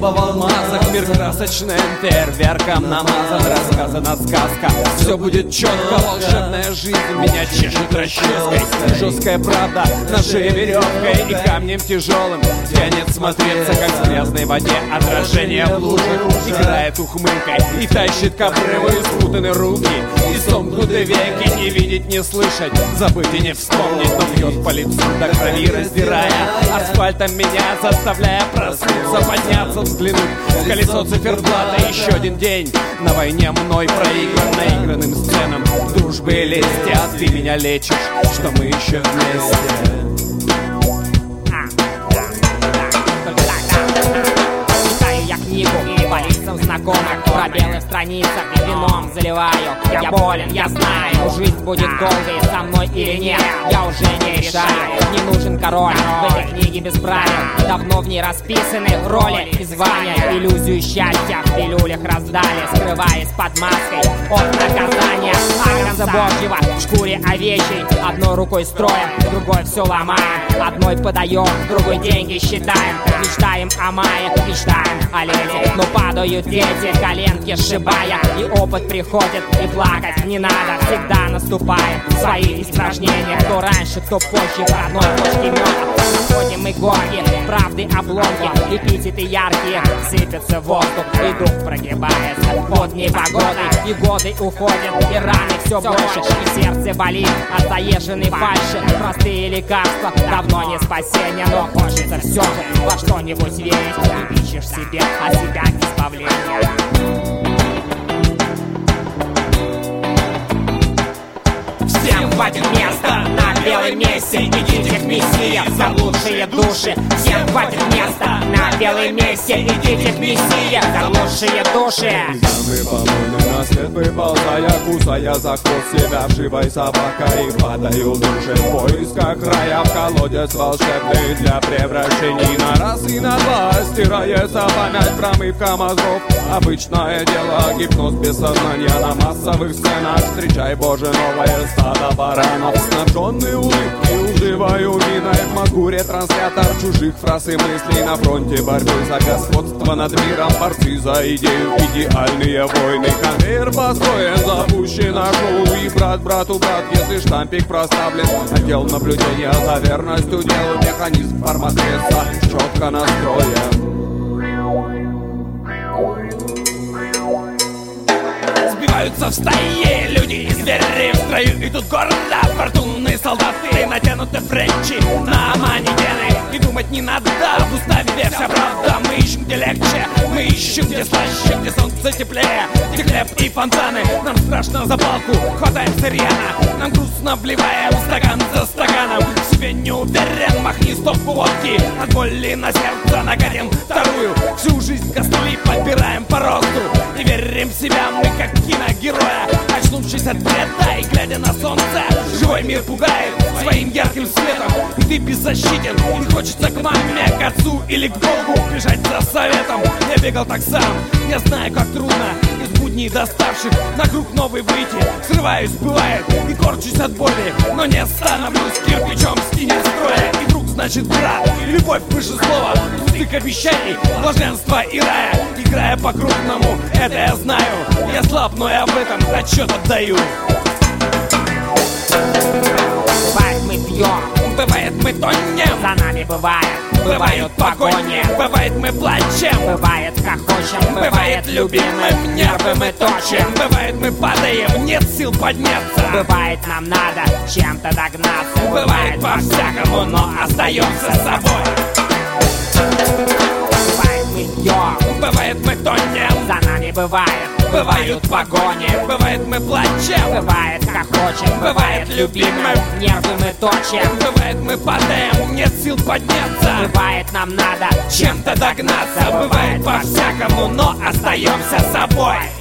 Небо в алмазах, мир красочным фейерверком намазан. Рассказана сказка, все будет четко. Волшебная жизнь меня чешет расческой. Жесткая правда на шее веревкой и камнем тяжелым тянет смотреться, как в грязной воде отражение в луже. Играет ухмылкой и тащит к обрыву. И спутаны руки, и сомкнуты веки. Не видеть, не слышать, забыть и не вспомнить. Но бьет по лицу до крови, раздирая асфальтом меня, заставляя проснуться, подняться, взглянуть в колесо циферблата. Еще один день на войне мной проигран, наигранным сценам дружбы и лести. А ты меня лечишь, что мы еще вместе. Книгу и по лицам знакомых, пробелы в страницах вином заливаю. Я болен, я знаю, жизнь будет долгой со мной или нет, я уже не решаю. Не нужен король в этой книге без правил. Давно в ней расписаны роли и звания. Иллюзию счастья в пилюлях раздали, скрываясь под маской от наказания. Агнца Божьего в шкуре овечьей, одной рукой строим, другой все ломаем. Одной подаем, другой деньги считаем. Мечтаем о мае, мечтаем о лете. Но падают дети, коленки сшибая. И опыт приходит, и плакать не надо. Всегда наступает свои испражнения. Кто раньше, кто позже, в одной точке меда. Находим мы горки, правды обломки. Эпитеты яркие сыпятся в воздух. И дух прогибается под непогодой. И годы уходят, и раны все больше. И в сердце болит от заезженной фальши. Простые лекарства давно не спасение. Но хочется все же во что-нибудь верить. И ищешь себе от себя избавление. Всем хватит места на белой мессе. Идите к мессии, заблудшие души. Всем хватит места на белой мессе. Идите к мессии, заблудшие души. Самый помойный на свет выползая, кусая за хвост себя вшивой собакой. И падаю души в поисках рая в колодец волшебный для превращений. На раз и на два стирается память промывка мозгов. Обычное дело, гипноз без сознания. На массовых сценах встречай, Боже, новое стадо баранов. Снабженные улыбки уживаю виной. В мозгу ретранслятор чужих фраз и мыслей. На фронте борьбы за господство над миром. Борцы за идею, идеальные войны. Конвейер построен, запущено шоу. И брат брату брат, если штампик проставлен. Отдел наблюдения за верностью делу. Механизм форматреса четко настроен. Сбиваются в стае люди и звери в строю. Идут гордо фортунные солдаты, натянуты френчи на манекены. И думать не надо, в уставе вся правда. Мы ищем где легче, мы ищем где слаще, где солнце теплее, где хлеб и фонтаны. Нам страшно за палку, хватаемся рьяно. Нам грустно, вливаем стакан за стаканом. В себе не уверен, махни стопку водки. От боли на сердце нагорим вторую. Всю жизнь костыли подбираем по росту. И верим в себя мы как киногероя. Очнувшись от бреда и глядя на солнце, живой мир пугает своим ярким светом. И ты беззащитен, и хочется к маме, к отцу или к Богу бежать за советом. Я бегал так сам, я знаю, как трудно из будней доставших на круг новый выйти. Срываюсь, бывает, и корчусь от боли, но не становлюсь кирпичом в стене строя. И друг значит брат, любовь выше слова, пустых обещаний, блаженства и рая. Играя по-крупному, это я знаю. Я слаб, но я в этом отчет отдаю. Бывает мы пьем, бывает мы тонем, за нами бывают погони. Бывает мы плачем, бывает хохочем, бывает любимым нервы мы точим. Бывает мы падаем, нет сил подняться. Бывает нам надо чем-то догнаться. Бывает по-всякому, но остаемся собой. Бывает мы пьем, бывает мы тонем, за нами бывают погони. Бывает мы плачем, бывает хохочем, бывает любимым нервы мы точим. Бывает мы падаем, нет сил подняться. Бывает нам надо чем-то догнаться. Бывает по-всякому, но остаемся собой.